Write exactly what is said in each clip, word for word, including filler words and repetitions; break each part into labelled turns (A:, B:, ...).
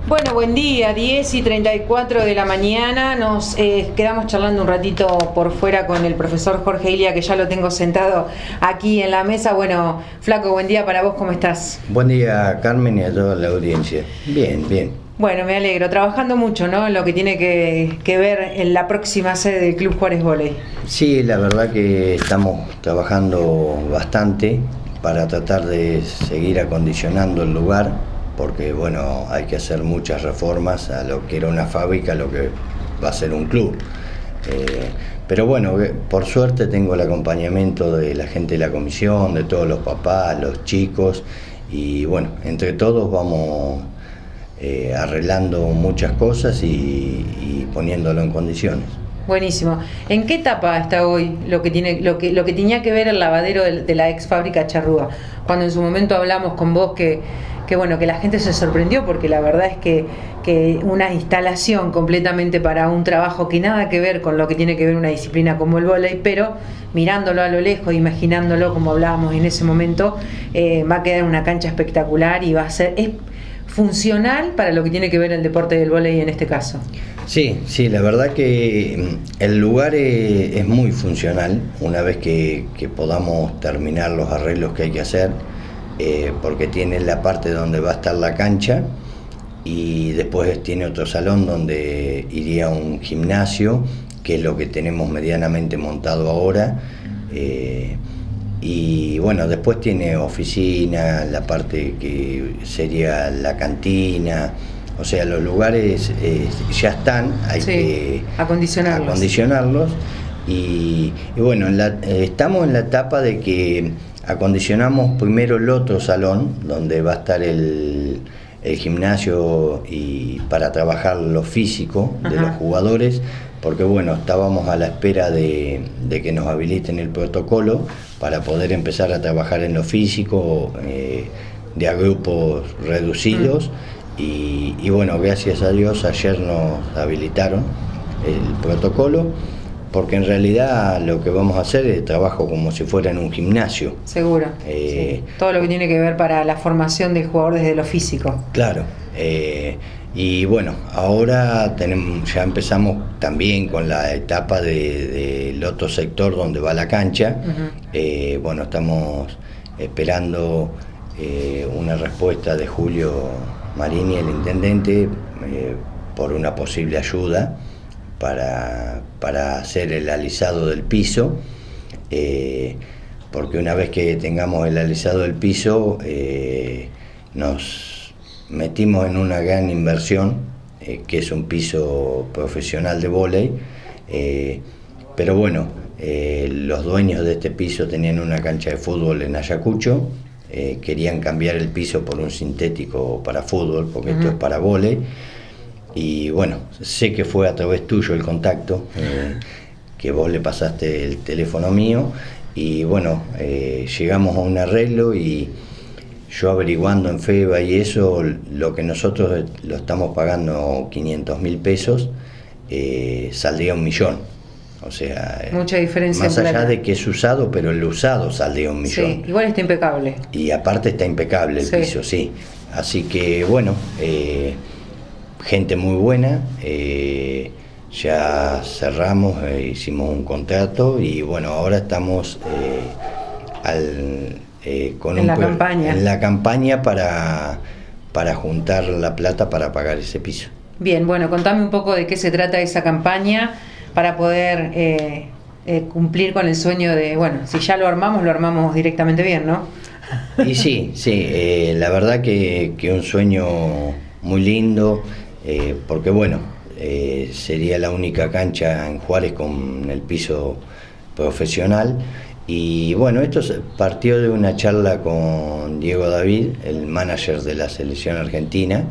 A: Bueno, buen día, diez y treinta y cuatro de la mañana. Nos eh, quedamos charlando un ratito por fuera con el profesor Jorge Ilia, que ya lo tengo sentado aquí en la mesa. Bueno, Flaco, buen día para vos, ¿cómo estás?
B: Buen día, Carmen, y a toda la audiencia. Bien, bien.
A: Bueno, me alegro. Trabajando mucho, ¿no? En lo que tiene que, que ver en la próxima sede del Club Juárez Vóley.
B: Sí, la verdad que estamos trabajando bastante para tratar de seguir acondicionando el lugar, porque bueno, hay que hacer muchas reformas a lo que era una fábrica, a lo que va a ser un club. Eh, pero bueno, por suerte tengo el acompañamiento de la gente de la comisión, de todos los papás, los chicos, y bueno, entre todos vamos eh, arreglando muchas cosas y, y poniéndolo en condiciones.
A: Buenísimo. ¿En qué etapa está hoy lo que tiene, lo que, lo que tenía que ver el lavadero de, de la ex fábrica Charrúa? Cuando en su momento hablamos con vos que que bueno, que la gente se sorprendió, porque la verdad es que, que una instalación completamente para un trabajo que nada que ver con lo que tiene que ver una disciplina como el vóley, pero mirándolo a lo lejos, imaginándolo como hablábamos en ese momento, eh, va a quedar una cancha espectacular y va a ser es funcional para lo que tiene que ver el deporte del vóley en este caso.
B: Sí, sí, la verdad que el lugar es, es muy funcional una vez que, que podamos terminar los arreglos que hay que hacer. Eh, porque tiene la parte donde va a estar la cancha y después tiene otro salón donde iría un gimnasio, que es lo que tenemos medianamente montado ahora, eh, y bueno, después tiene oficina, la parte que sería la cantina, o sea, los lugares eh, ya están, hay sí, que
A: acondicionarlos,
B: acondicionarlos y, y bueno, en la, eh, estamos en la etapa de que acondicionamos primero el otro salón donde va a estar el, el gimnasio y para trabajar lo físico de Ajá. los jugadores, porque bueno, estábamos a la espera de, de que nos habiliten el protocolo para poder empezar a trabajar en lo físico eh, de a grupos reducidos mm. y, y bueno, gracias a Dios ayer nos habilitaron el protocolo, porque en realidad lo que vamos a hacer es trabajo como si fuera en un gimnasio.
A: Seguro.
B: Eh,
A: sí. Todo lo que tiene que ver para la formación del jugador desde lo físico.
B: Claro. Eh, y bueno, ahora tenemos, ya empezamos también con la etapa del de, de otro sector donde va la cancha. Uh-huh. Eh, bueno, estamos esperando eh, una respuesta de Julio Marini, el intendente, eh, por una posible ayuda para, para hacer el alisado del piso, eh, porque una vez que tengamos el alisado del piso eh, nos metimos en una gran inversión, eh, que es un piso profesional de vóley, eh, pero bueno, eh, los dueños de este piso tenían una cancha de fútbol en Ayacucho, eh, querían cambiar el piso por un sintético para fútbol, porque uh-huh. esto es para vóley. Y bueno, sé que fue a través tuyo el contacto, eh, que vos le pasaste el teléfono mío y bueno, eh, llegamos a un arreglo y yo averiguando en FEBA y eso, lo que nosotros lo estamos pagando quinientos mil pesos, eh, saldría un millón. O sea,
A: mucha diferencia
B: más allá de que es usado, pero el usado saldría un millón.
A: Sí, igual está impecable.
B: Y aparte está impecable el
A: sí.
B: piso, sí. Así que bueno, eh, gente muy buena, eh, ya cerramos, eh, hicimos un contrato y bueno, ahora estamos eh, al, eh, con
A: en,
B: un
A: la campaña.
B: en la campaña para, para juntar la plata para pagar ese piso.
A: Bien, bueno, contame un poco de qué se trata esa campaña para poder eh, eh, cumplir con el sueño de, bueno, si ya lo armamos, lo armamos directamente bien, ¿no?
B: Y sí, sí, eh, la verdad que, que un sueño muy lindo. Eh, porque bueno, eh, sería la única cancha en Juárez con el piso profesional y bueno, esto partió de una charla con Diego David, el manager de la selección argentina,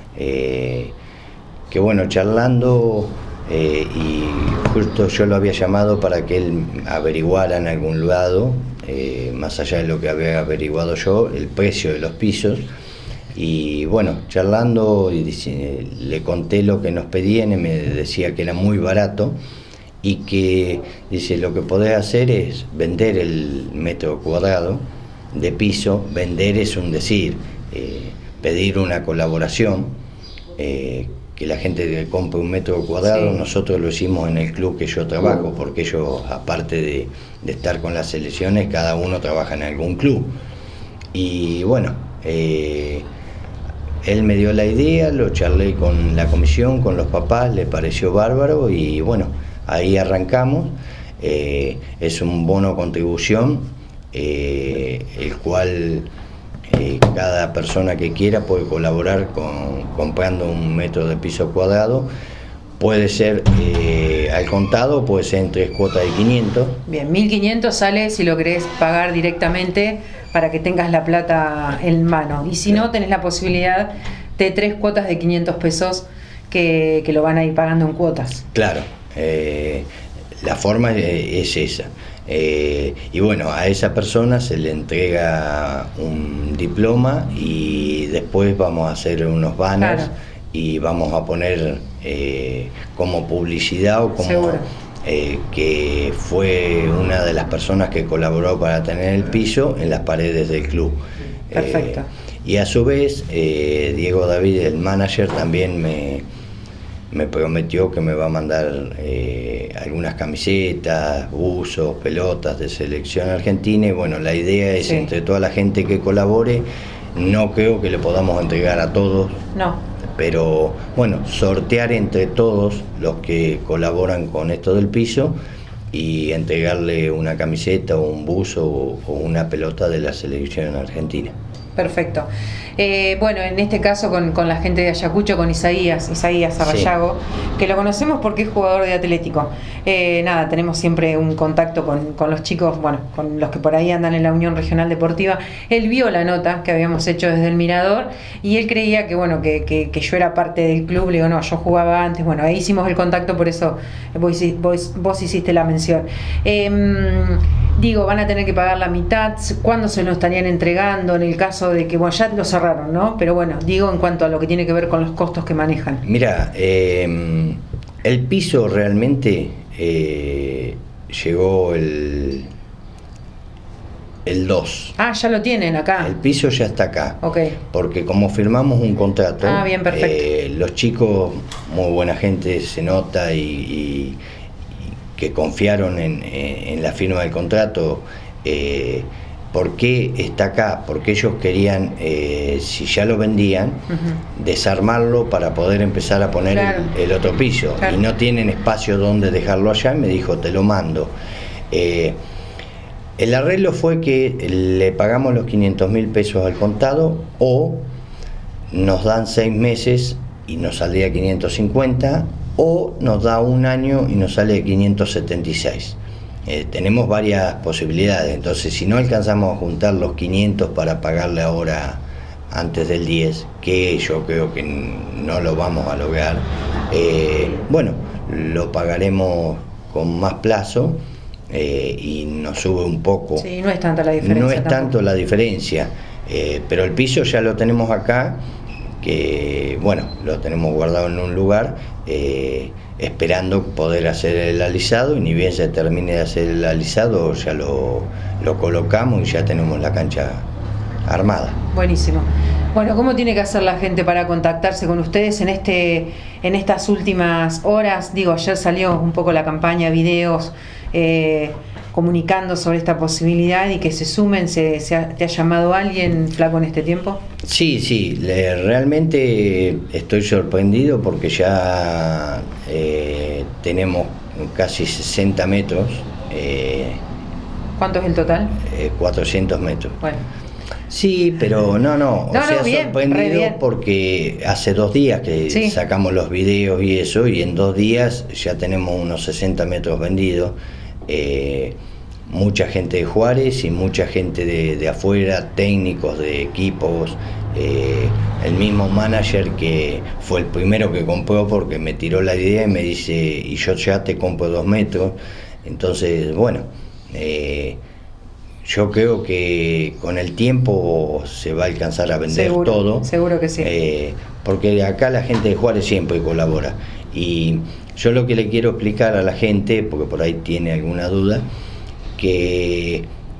B: eh, que bueno, charlando eh, y justo yo lo había llamado para que él averiguara en algún lado, eh, más allá de lo que había averiguado yo, el precio de los pisos. Y bueno, charlando y dice, le conté lo que nos pedían y me decía que era muy barato y que dice lo que podés hacer es vender el metro cuadrado de piso, vender es un decir, eh, pedir una colaboración eh, que la gente compre un metro cuadrado. Sí. Nosotros lo hicimos en el club que yo trabajo, porque ellos, aparte de, de estar con las selecciones, cada uno trabaja en algún club. Y bueno, eh, él me dio la idea, lo charlé con la comisión, con los papás, le pareció bárbaro y bueno, ahí arrancamos. Eh, es un bono contribución, eh, el cual eh, cada persona que quiera puede colaborar con, comprando un metro de piso cuadrado. Puede ser eh, al contado, puede ser en tres cuotas de quinientos.
A: Bien, mil quinientos sale si lo querés pagar directamente para que tengas la plata en mano. Y si no, tenés la posibilidad de tres cuotas de quinientos pesos que, que lo van a ir pagando en cuotas.
B: Claro, eh, la forma es esa. Eh, y bueno, a esa persona se le entrega un diploma y después vamos a hacer unos banners. Claro. Y vamos a poner eh, como publicidad o como eh, que fue una de las personas que colaboró para tener el piso en las paredes del club.
A: Perfecto.
B: Eh, y a su vez, eh, Diego David, el manager, también me, me prometió que me va a mandar eh, algunas camisetas, buzos, pelotas de selección argentina. Y bueno, la idea es, sí, entre toda la gente que colabore, no creo que le podamos entregar a todos.
A: No.
B: Pero bueno, sortear entre todos los que colaboran con esto del piso y entregarle una camiseta o un buzo o, o una pelota de la selección argentina.
A: Perfecto. Eh, bueno, en este caso con, con la gente de Ayacucho, con Isaías, Isaías Arrayago, sí, que lo conocemos porque es jugador de Atlético. Eh, nada, tenemos siempre un contacto con, con los chicos, bueno, con los que por ahí andan en la Unión Regional Deportiva. Él vio la nota que habíamos hecho desde el Mirador y él creía que, bueno, que, que, que yo era parte del club. Le digo, no, yo jugaba antes. Bueno, ahí hicimos el contacto, por eso vos, vos, vos hiciste la mención. Eh, digo, van a tener que pagar la mitad. ¿Cuándo se lo estarían entregando? En el caso de que, bueno, ya lo cerraron, ¿no? Pero bueno, digo en cuanto a lo que tiene que ver con los costos que manejan.
B: Mira, eh, el piso realmente eh, llegó el el dos.
A: Ah, ya lo tienen acá.
B: El piso ya está acá.
A: Ok.
B: Porque como firmamos un contrato,
A: ah, bien, perfecto.
B: Eh, los chicos, muy buena gente, se nota y, y, y que confiaron en, en la firma del contrato. Eh, ¿Por qué está acá? Porque ellos querían, eh, si ya lo vendían, uh-huh, desarmarlo para poder empezar a poner, claro, el, el otro piso. Claro. Y no tienen espacio donde dejarlo allá, y me dijo, te lo mando. Eh, el arreglo fue que le pagamos los quinientos mil pesos al contado, o nos dan seis meses y nos saldría quinientos cincuenta, o nos da un año y nos sale quinientos setenta y seis. Eh, tenemos varias posibilidades, entonces si no alcanzamos a juntar los quinientos para pagarle ahora antes del diez, que yo creo que no lo vamos a lograr, eh, bueno, lo pagaremos con más plazo eh, y nos sube un poco.
A: Sí, no es tanta la diferencia.
B: No es
A: tampoco.
B: tanto la diferencia, eh, pero el piso ya lo tenemos acá, que bueno, lo tenemos guardado en un lugar, eh, esperando poder hacer el alisado, y ni bien se termine de hacer el alisado ya lo, lo colocamos y ya tenemos la cancha armada.
A: Buenísimo. Bueno, ¿cómo tiene que hacer la gente para contactarse con ustedes en este en estas últimas horas? Digo, ayer salió un poco la campaña, videos eh, comunicando sobre esta posibilidad y que se sumen. ¿Se, se ha, ¿Te ha llamado alguien, Flaco, en este tiempo?
B: Sí, sí, le, realmente estoy sorprendido porque ya eh, tenemos casi sesenta metros. Eh,
A: ¿Cuánto es el total?
B: Eh, cuatrocientos metros.
A: Bueno.
B: Sí, pero no, no,
A: no
B: o sea,
A: no, bien,
B: sorprendido porque hace dos días que sí, sacamos los videos y eso, y en dos días ya tenemos unos sesenta metros vendidos. Eh, mucha gente de Juárez y mucha gente de, de afuera, técnicos de equipos, eh, el mismo manager que fue el primero que compró porque me tiró la idea y me dice, y yo ya te compro dos metros. Entonces, bueno, eh, yo creo que con el tiempo se va a alcanzar a vender
A: seguro,
B: todo.
A: Seguro que sí.
B: Eh, porque acá la gente de Juárez siempre colabora. Y yo lo que le quiero explicar a la gente, porque por ahí tiene alguna duda, que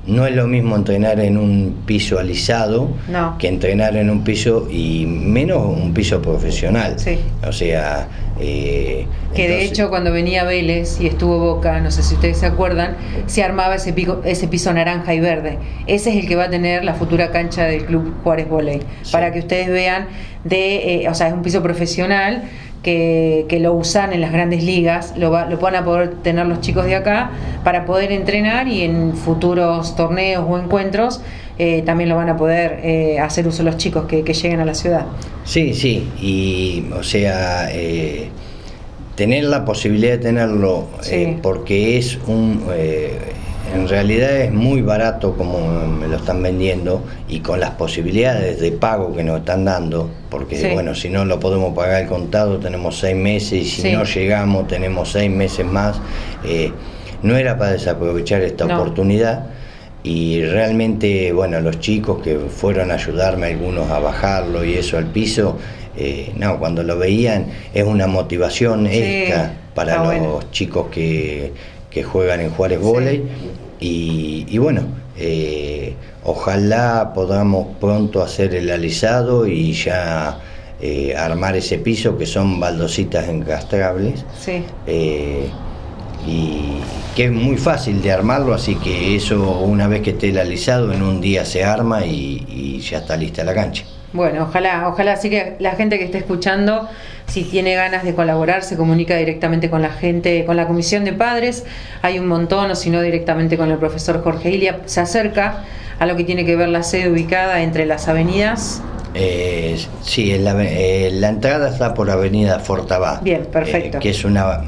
B: no es lo mismo entrenar en un piso alisado
A: no.
B: que entrenar en un piso, y menos un piso profesional.
A: Sí.
B: O sea, eh,
A: que entonces, de hecho cuando venía Vélez y estuvo Boca, no sé si ustedes se acuerdan, se armaba ese, pico, ese piso naranja y verde. Ese es el que va a tener la futura cancha del Club Juárez Voley. Sí. Para que ustedes vean, de, eh, o sea, es un piso profesional que, que lo usan en las grandes ligas, lo, va, lo van a poder tener los chicos de acá para poder entrenar, y en futuros torneos o encuentros eh, también lo van a poder eh, hacer uso los chicos que, que lleguen a la ciudad.
B: Sí, sí, y o sea, eh, tener la posibilidad de tenerlo, sí. eh, porque es un... Eh, en realidad es muy barato como me lo están vendiendo, y con las posibilidades de pago que nos están dando, porque sí. bueno, si no lo podemos pagar al contado tenemos seis meses, y si sí. no llegamos tenemos seis meses más. Eh, no era para desaprovechar esta no. oportunidad, y realmente, bueno, los chicos que fueron a ayudarme, algunos a bajarlo y eso al piso, eh, no, cuando lo veían es una motivación sí. extra para los bueno. chicos que que juegan en Juárez Voley, sí. y, y bueno, eh, ojalá podamos pronto hacer el alisado y ya eh, armar ese piso, que son baldositas encastrables,
A: sí.
B: eh, y que es muy fácil de armarlo, así que eso, una vez que esté el alisado, en un día se arma y, y ya está lista la cancha.
A: Bueno, ojalá, ojalá, así que la gente que esté escuchando, si tiene ganas de colaborar, se comunica directamente con la gente, con la comisión de padres, hay un montón, o si no directamente con el profesor Jorge Ilia, se acerca a lo que tiene que ver la sede ubicada entre las avenidas.
B: Eh, sí, en la, eh, la entrada está por Avenida Fortabá.
A: Bien, perfecto.
B: Eh, que es una...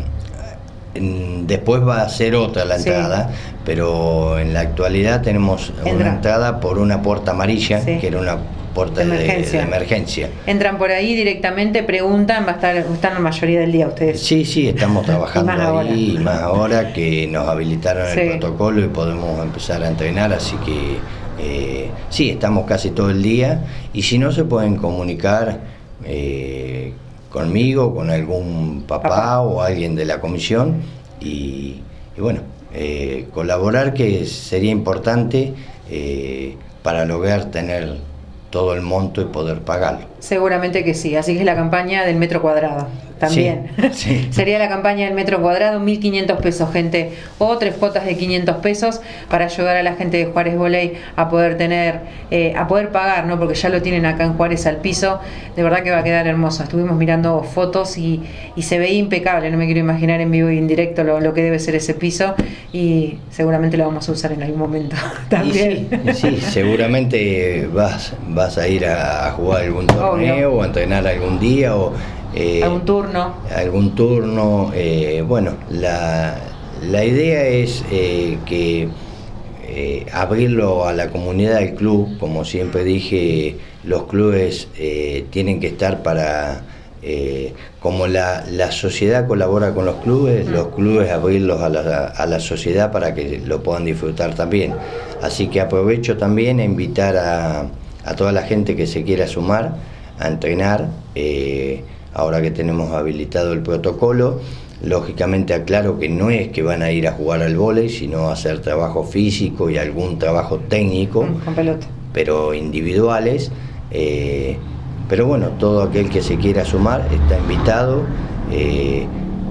B: Después va a ser otra la entrada, sí. pero en la actualidad tenemos Entra. una entrada por una puerta amarilla, sí. que era una puerta de emergencia. De, de emergencia.
A: Entran por ahí directamente, preguntan, va a estar, están la mayoría del día ustedes.
B: Sí, sí, estamos trabajando y ahí, ahora. y más ahora que nos habilitaron sí. el protocolo y podemos empezar a entrenar, así que eh, sí, estamos casi todo el día, y si no se pueden comunicar eh, conmigo, con algún papá, papá o alguien de la comisión, y, y bueno, eh, colaborar, que sería importante eh, para lograr tener todo el monto y poder pagarlo.
A: Seguramente que sí, así que es la campaña del metro cuadrado también. Sí, sí. Sería la campaña del metro cuadrado, mil quinientos pesos, gente, o tres cuotas de quinientos pesos para ayudar a la gente de Juárez Voley a poder tener, eh, a poder pagar, ¿no? Porque ya lo tienen acá en Juárez al piso, de verdad que va a quedar hermoso. Estuvimos mirando fotos y, y se veía impecable, no me quiero imaginar en vivo y en directo lo, lo que debe ser ese piso, y seguramente lo vamos a usar en algún momento también.
B: Y sí, sí, seguramente vas, vas a ir a, a jugar algún torneo, Obvio. o a entrenar algún día, o
A: Eh, algún turno
B: algún turno eh, bueno, la, la idea es eh, que eh, abrirlo a la comunidad del club. Como siempre dije, los clubes eh, tienen que estar para eh, como la, la sociedad colabora con los clubes, mm. los clubes abrirlos a la, a la sociedad para que lo puedan disfrutar también. Así que aprovecho también a invitar a, a toda la gente que se quiera sumar a entrenar. eh, Ahora que tenemos habilitado el protocolo, lógicamente aclaro que no es que van a ir a jugar al vóley, sino a hacer trabajo físico y algún trabajo técnico,
A: con pelota,
B: pero individuales. Eh, pero bueno, todo aquel que se quiera sumar está invitado. Eh,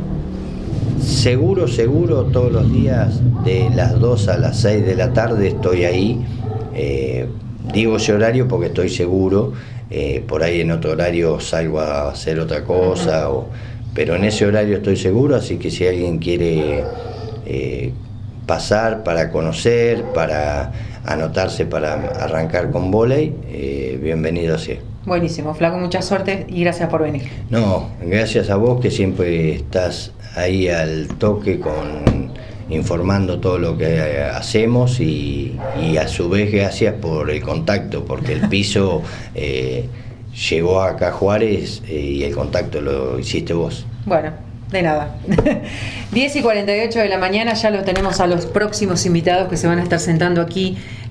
B: seguro, seguro, todos los días de las dos a las seis de la tarde estoy ahí. Eh, digo ese horario porque estoy seguro. Eh, por ahí en otro horario salgo a hacer otra cosa, uh-huh. o, pero en ese horario estoy seguro, así que si alguien quiere eh, pasar para conocer, para anotarse para arrancar con vóley, eh, bienvenido sea.
A: Buenísimo, Flaco, mucha suerte y gracias por venir.
B: No, gracias a vos, que siempre estás ahí al toque con informando todo lo que hacemos, y, y a su vez gracias por el contacto, porque el piso eh, llegó acá a Juárez eh, y el contacto lo hiciste vos.
A: Bueno, de nada. diez y cuarenta y ocho de la mañana, ya los tenemos a los próximos invitados que se van a estar sentando aquí